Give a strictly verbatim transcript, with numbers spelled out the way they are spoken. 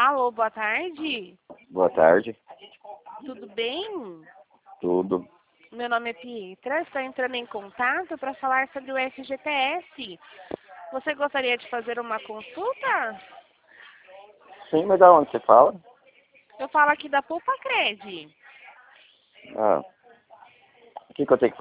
Alô, boa tarde. Boa tarde. Tudo bem? Tudo. Meu nome é Pietra, estou entrando em contato para falar sobre o F G T S. Você gostaria de fazer uma consulta? Sim, mas da onde você fala? Eu falo aqui da Poupa Cred. Ah. O que, que eu tenho que